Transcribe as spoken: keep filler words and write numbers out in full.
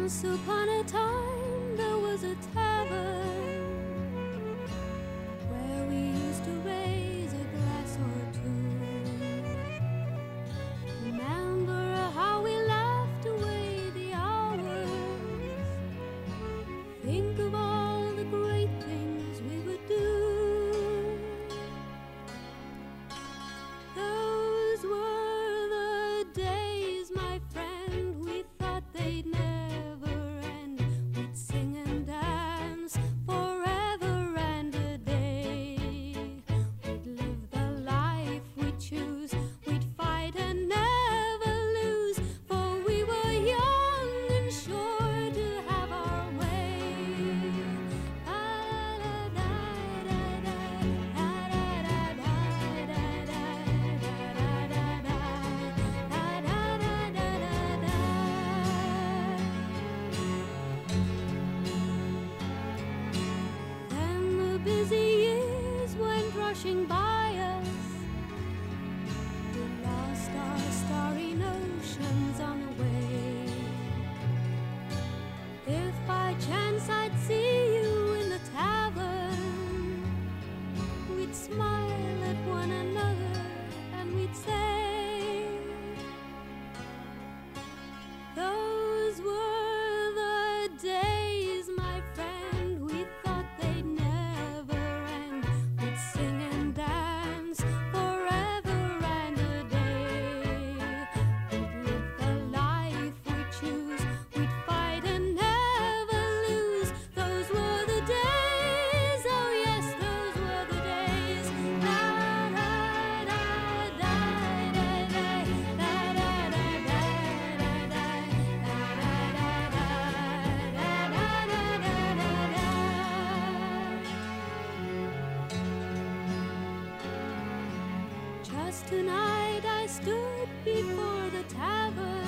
Once upon a time there was a tavern where we used to raise a glass or two. Remember how we laughed away the hours? Think of all the great things we would do. Those were the days, my friend, we thought they'd never end. We'd sing and dance forever and a day. We'd live the life we'd choose, we'd fight and never lose, for we were young and sure to have our way. Then the busy years went rushing by us. We lost our starry notions on the way. If by chance I'd see you in the tavern, we'd smile at one another and we'd say, those were the days, my friend, we thought they'd never end. We'd sing and dance forever and a day. We'd live the life we choose, we'd fight and never lose. Those were the days, oh yes, those were the days. Da da da da da da da da da da da Just tonight I stood before the tavern.